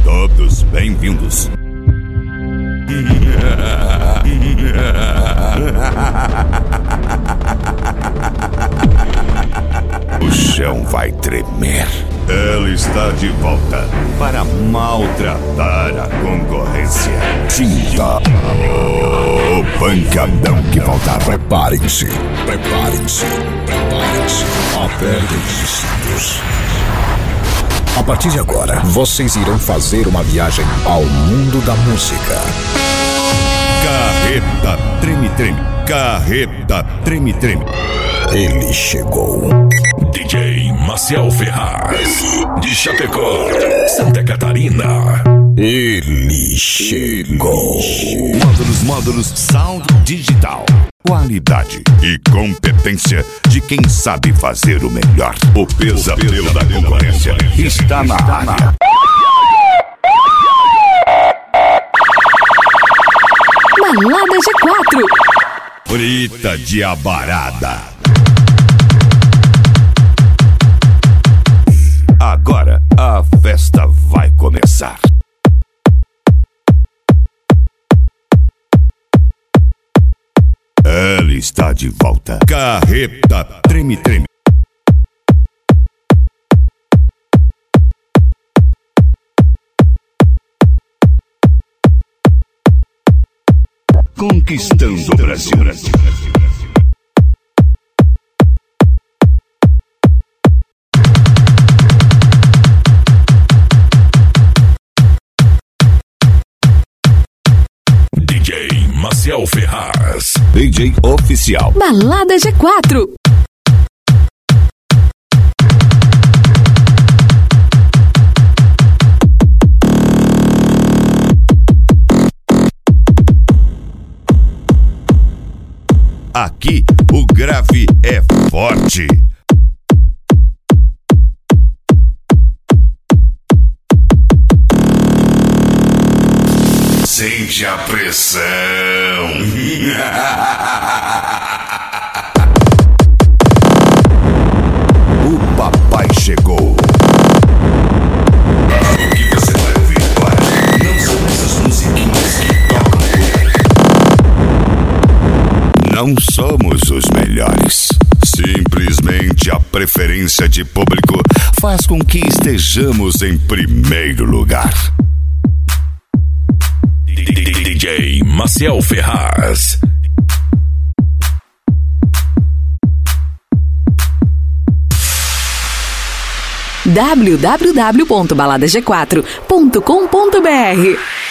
todos bem-vindos. O chão vai tremer. Ela está de volta para maltratar a concorrência. Sinta o pancadão que voltar. Preparem-se, preparem-se, preparem-se. Apertem os cintos. A partir de agora, vocês irão fazer uma viagem ao mundo da música. Carreta treme-treme, carreta treme-treme. Ele chegou. DJ Maciel Ferraz, de Chapecó, Santa Catarina. Ele chegou. Módulos Sound Digital. Qualidade e competência de quem sabe fazer o melhor. O pesadelo da concorrência está na área. Balada G4. Frita de abarada. Agora a festa vai começar. Ela está de volta. Carreta treme-treme. Conquistando o Brasil. DJ Maciel Ferraz, DJ oficial. Balada G4. Aqui o grave é forte. Sente a pressão. O papai chegou. O que você vai ouvir agora não são essas musiquinhas que tocam. Não somos os melhores. Simplesmente a preferência de público faz com que estejamos em primeiro lugar. DJ Maciel Ferraz. www.baladag4.com.br